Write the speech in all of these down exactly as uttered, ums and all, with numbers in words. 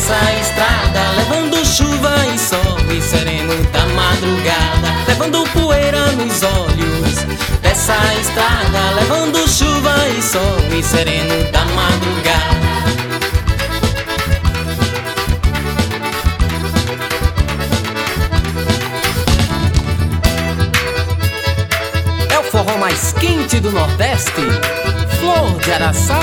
dessa estrada, levando chuva e sol e sereno da madrugada, levando poeira nos olhos. Dessa estrada, levando chuva e sol e sereno da madrugada. É o forró mais quente do Nordeste, Flor de Araçá.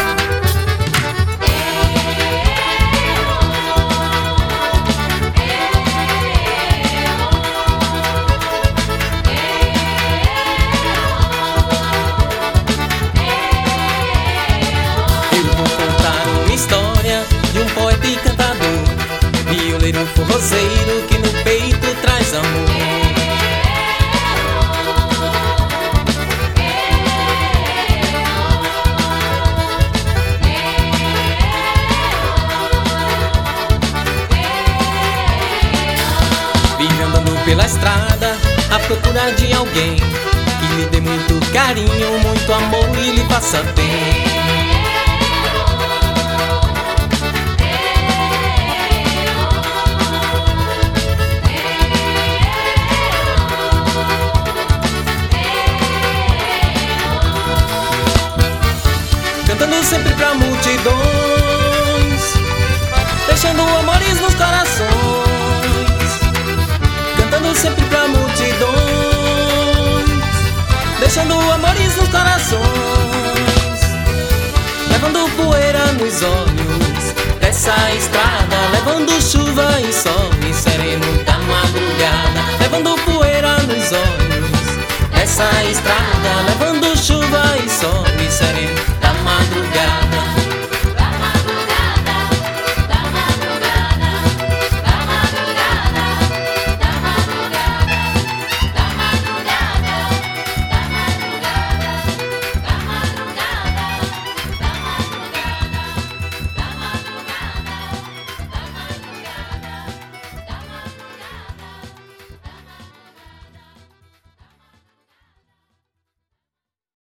História de um poeta e cantador, violeiro forrozeiro que no peito traz amor. Vive andando pela estrada à procura de alguém que lhe dê muito carinho, muito amor e lhe faça bem. Cantando sempre pra multidões, deixando amores nos corações. Cantando sempre pra multidões, deixando amores nos corações. Levando poeira nos olhos dessa estrada, levando chuva e sol e sereno da madrugada, levando poeira nos olhos dessa estrada, levando chuva e sol